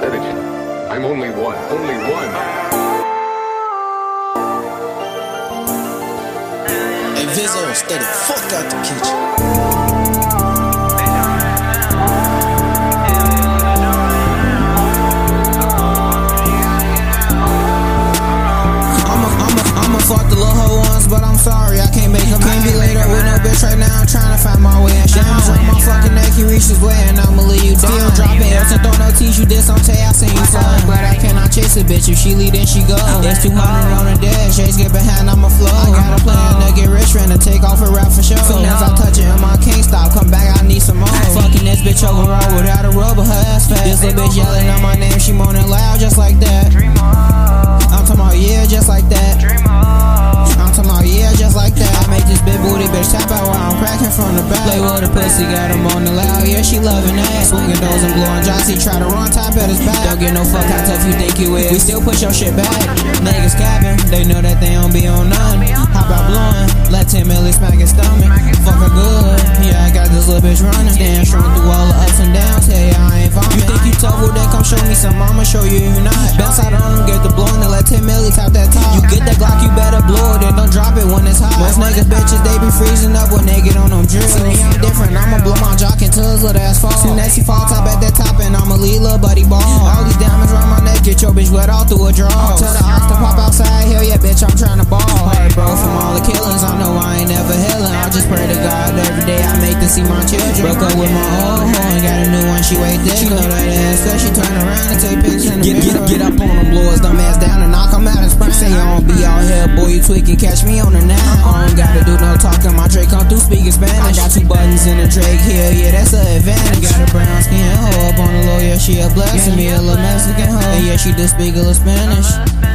said it. I'm only one. Only one. Hey Vizzo, stay the fuck out the kitchen. I'ma fuck the little hoe once, but I'm sorry, I can't make them. Can't be laid up with no bitch right now, I'm trying to find my way. And diamonds on my fucking neck, he reach his way, and I'ma leave you down. Still dropping L's and throw no teach you this on Tay, I seen you fall. But I cannot chase a bitch, if she lead then she go. There's 200 on the dash, Chase get behind, I'ma flow. I got a plan to get rich, finna take off a rap for sure. As I touch it, I can't stop, come back, I need some more. Fucking this bitch overall without a rubber, her ass fat. This little bitch yelling out my name, she moaning loud just like that. I'm talking about yeah, just like that. I'm talking about yeah, just like that. I make this big booty bitch tap out while I'm cracking from the back. Play with a pussy, got him on the loud, yeah, she loving that. Swinging those and blowing jocks, he try to run top at his back. Don't get no fuck how tough you think you is. We still push your shit back. Niggas capping, they know that they don't be on none. How about blowing? Let 10 milli smack his stomach. Fuck her good, yeah, I got this little bitch running. Stand strong through all the ups and downs. Hell yeah, I ain't vomit. You think you tough, well then come show me some. I'ma show you you not. Bounce out on him, get the blowing, and let 10 milli tap that top. You get that Glock, you better blow it, and don't drop it when it's hot. Most niggas bitches, they be freezing up when they get on them drills. See me, I'm different, I'ma blow my jock until his little ass fall. Soon as he fall, top at that top, and I'ma leave little buddy ball. All these diamonds around my neck, get your bitch wet all through a draw. Tell the ox to pop outside, hell yeah, bitch, I'm tryna ball. Hey bro, from all the killings, I know I ain't never healing. I just pray to God every day I make to see my children. Broke up with my old hoe and got a new one, she way thick. She know that ass, so she turn around and take pictures in the mirror. Get up on them blowers, dumb ass down and knock them out and sprint. Say I don't be out here, boy, you tweaking, catch me on the now. I don't gotta do no talking, my Drake come through speaking Spanish. I got 2 buttons in the Drake here, yeah, that's an advantage. Got a brown skin hoe up on the low, yeah, she a blessing. Me a little Mexican hoe, yeah, she do speak a little Spanish.